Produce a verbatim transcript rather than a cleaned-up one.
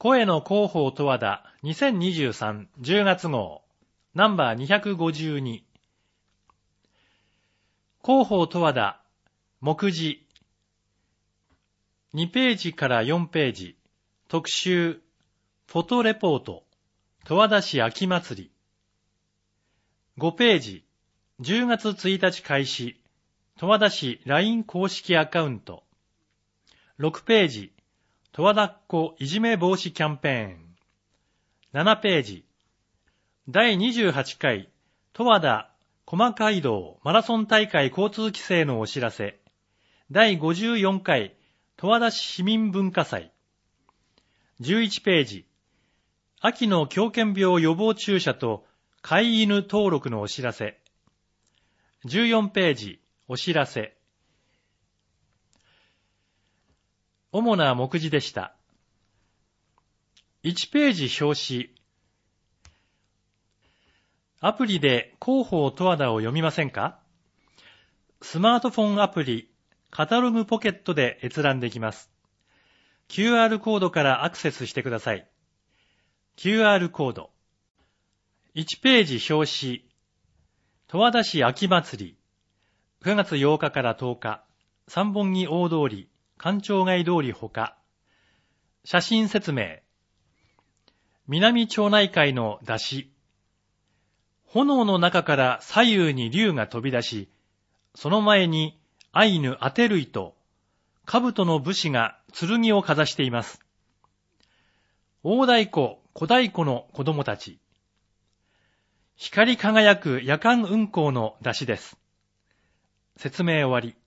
声の広報十和田にせんにじゅうさんじゅうがつ号ナンバーにひゃくごじゅうに。広報十和田目次にページからよんページ特集フォトレポート十和田市秋祭りごページじゅうがつついたち開始十和田市 ライン 公式アカウントろくページ十和田っ子いじめ防止キャンペーンななページだいにじゅうはちかい十和田駒街道マラソン大会交通規制のお知らせだいごじゅうよんかい十和田市市民文化祭じゅういちページ秋の狂犬病予防注射と飼い犬登録のお知らせじゅうよんページお知らせ主な目次でした。いちページ表紙アプリで広報十和田を読みませんか？スマートフォンアプリカタログポケットで閲覧できます。キューアール コードからアクセスしてください。キューアール コードいちページ表紙十和田市秋祭りくがつようかからとおか三本木大通り官庁街通りほか写真説明南町内会の出し炎の中から左右に竜が飛び出しその前にアイヌアテルイと兜の武士が剣をかざしています。大太鼓小太鼓の子供たち光り輝く夜間運行の出しです。説明終わり。